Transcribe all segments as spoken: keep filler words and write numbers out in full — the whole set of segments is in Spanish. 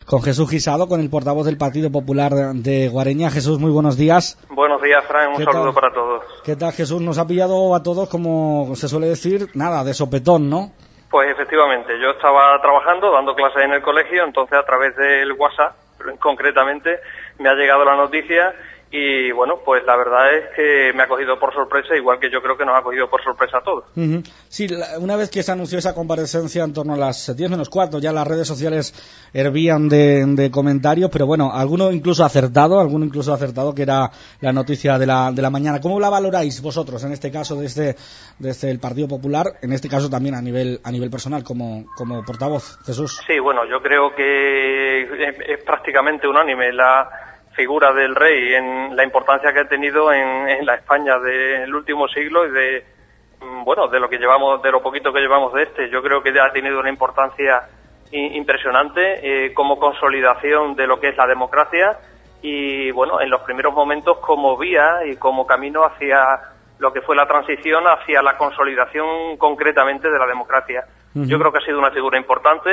con Jesús Guisado, con el portavoz del Partido Popular de Guareña. Jesús, muy buenos días. Buenos días, Fran, un saludo para todos. ¿Qué tal, Jesús? Nos ha pillado a todos, como se suele decir, nada, de sopetón, ¿no? Pues efectivamente, yo estaba trabajando, dando clases en el colegio, entonces a través del WhatsApp, concretamente, me ha llegado la noticia y, bueno, pues la verdad es que me ha cogido por sorpresa, igual que yo creo que nos ha cogido por sorpresa a todos. Uh-huh. Sí, la, una vez que se anunció esa comparecencia en torno a las diez menos cuarto, ya las redes sociales hervían de, de comentarios, pero bueno, alguno incluso acertado, alguno incluso acertado, que era la noticia de la, de la mañana. ¿Cómo la valoráis vosotros, en este caso, desde, desde el Partido Popular, en este caso también a nivel, a nivel personal, como, como portavoz, Jesús? Sí, bueno, yo creo que es, es prácticamente unánime la figura del rey en la importancia que ha tenido en, en la España del último siglo y de, bueno, de lo que llevamos, de lo poquito que llevamos de este. Yo creo que ha tenido una importancia impresionante eh, como consolidación de lo que es la democracia y, bueno, en los primeros momentos como vía y como camino hacia lo que fue la transición hacia la consolidación concretamente de la democracia. Uh-huh. Yo creo que ha sido una figura importante.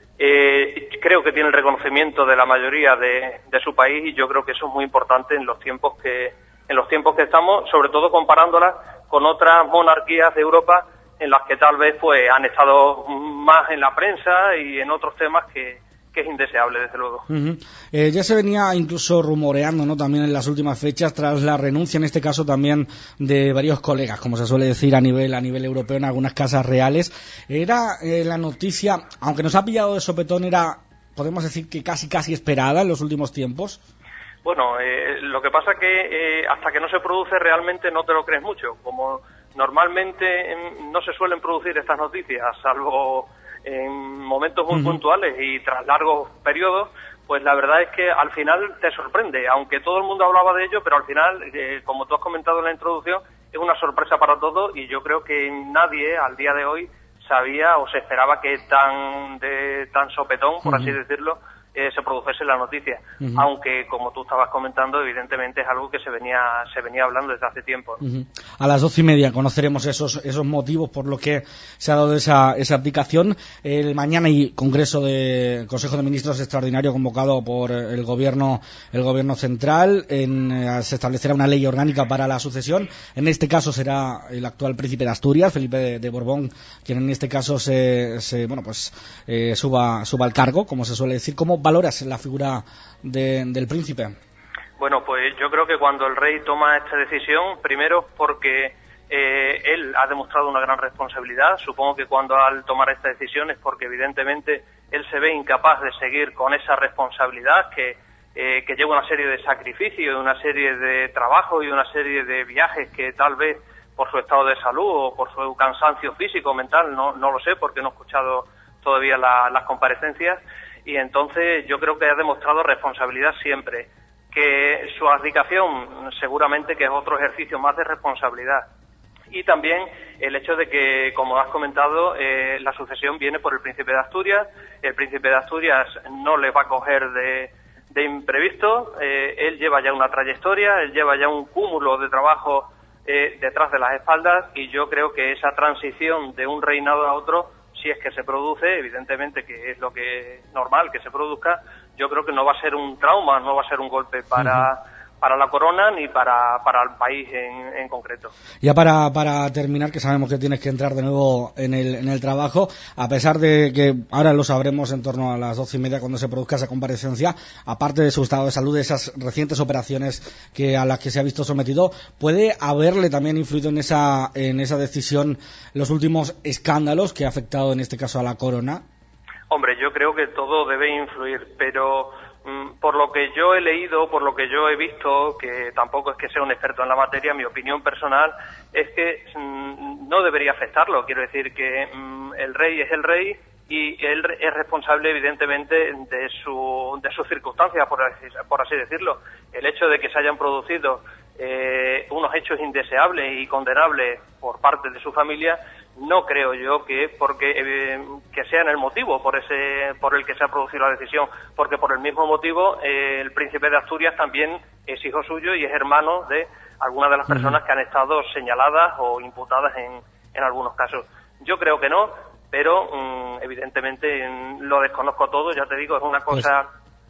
Eh, creo que tiene el reconocimiento de la mayoría de, de su país y yo creo que eso es muy importante en los tiempos que en los tiempos que estamos, sobre todo comparándola con otras monarquías de Europa en las que tal vez pues han estado más en la prensa y en otros temas que, que es indeseable, desde luego. Uh-huh. Eh, ya se venía incluso rumoreando, ¿no?, también en las últimas fechas, tras la renuncia, en este caso también de varios colegas, como se suele decir a nivel a nivel europeo en algunas casas reales. Era eh, la noticia, aunque nos ha pillado de sopetón, era, podemos decir que casi casi esperada en los últimos tiempos. Bueno, eh, lo que pasa que eh, hasta que no se produce realmente no te lo crees mucho. Como normalmente eh, no se suelen producir estas noticias, salvo en momentos muy uh-huh. puntuales y tras largos periodos, pues la verdad es que al final te sorprende, aunque todo el mundo hablaba de ello, pero al final, eh, como tú has comentado en la introducción, es una sorpresa para todos y yo creo que nadie al día de hoy sabía o se esperaba que tan de tan sopetón, por uh-huh. así decirlo, eh, se produjese la noticia, uh-huh. aunque como tú estabas comentando, evidentemente es algo que se venía se venía hablando desde hace tiempo. Uh-huh. A las doce y media conoceremos esos esos motivos por los que se ha dado esa esa abdicación. El mañana hay Congreso de Consejo de Ministros extraordinario convocado por el gobierno el gobierno central. En, eh, se establecerá una ley orgánica para la sucesión. En este caso será el actual príncipe de Asturias, Felipe de, de Borbón, quien en este caso se, se bueno pues eh, suba suba al cargo, como se suele decir. ¿Cómo valoras la figura de, del príncipe? Bueno, pues yo creo que cuando el rey toma esta decisión, primero porque eh, él ha demostrado una gran responsabilidad. Supongo que cuando al tomar esta decisión es porque evidentemente él se ve incapaz de seguir con esa responsabilidad que, eh, que lleva una serie de sacrificios, una serie de trabajos y una serie de viajes que tal vez por su estado de salud o por su cansancio físico o mental, no, no lo sé porque no he escuchado todavía la, las comparecencias. Y entonces yo creo que ha demostrado responsabilidad siempre, que su abdicación seguramente que es otro ejercicio más de responsabilidad. Y también el hecho de que, como has comentado, eh, la sucesión viene por el príncipe de Asturias. El príncipe de Asturias no le va a coger de, de imprevisto. Eh, él lleva ya una trayectoria, él lleva ya un cúmulo de trabajo eh, detrás de las espaldas y yo creo que esa transición de un reinado a otro, si es que se produce, evidentemente que es lo que es normal que se produzca, yo creo que no va a ser un trauma, no va a ser un golpe para, uh-huh. para la corona ni para, para el país en, en concreto. Ya para, para terminar, que sabemos que tienes que entrar de nuevo en el, en el trabajo, a pesar de que ahora lo sabremos en torno a las doce y media cuando se produzca esa comparecencia, aparte de su estado de salud, de esas recientes operaciones que a las que se ha visto sometido, ¿puede haberle también influido en esa, en esa decisión los últimos escándalos que ha afectado en este caso a la corona? Hombre, yo creo que todo debe influir, pero mmm, por lo que yo he leído, por lo que yo he visto, que tampoco es que sea un experto en la materia, mi opinión personal es que mmm, no debería afectarlo. Quiero decir que mmm, el rey es el rey y él es responsable evidentemente de su de sus circunstancias, por así, por así decirlo. El hecho de que se hayan producido eh, unos hechos indeseables y condenables por parte de su familia, no creo yo que porque eh, que sean el motivo por ese por el que se ha producido la decisión, porque por el mismo motivo eh, el príncipe de Asturias también es hijo suyo y es hermano de algunas de las personas que han estado señaladas o imputadas en, en algunos casos. Yo creo que no, pero um, evidentemente lo desconozco todo, ya te digo, es una cosa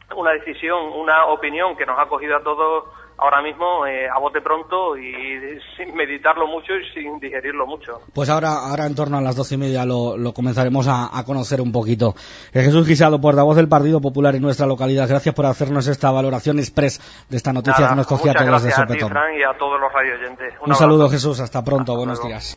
una decisión, una opinión que nos ha cogido a todos ahora mismo eh, a bote pronto y sin meditarlo mucho y sin digerirlo mucho. Pues ahora, ahora en torno a las doce y media lo, lo comenzaremos a, a conocer un poquito. Eh, Jesús Guisado, portavoz del Partido Popular en nuestra localidad, gracias por hacernos esta valoración express de esta noticia. Nada, que nos cogía a todos de sopetón. Muchas gracias a ti, Fran, y a todos los radioyentes. Un, un saludo, Jesús, hasta pronto, hasta buenos luego. días.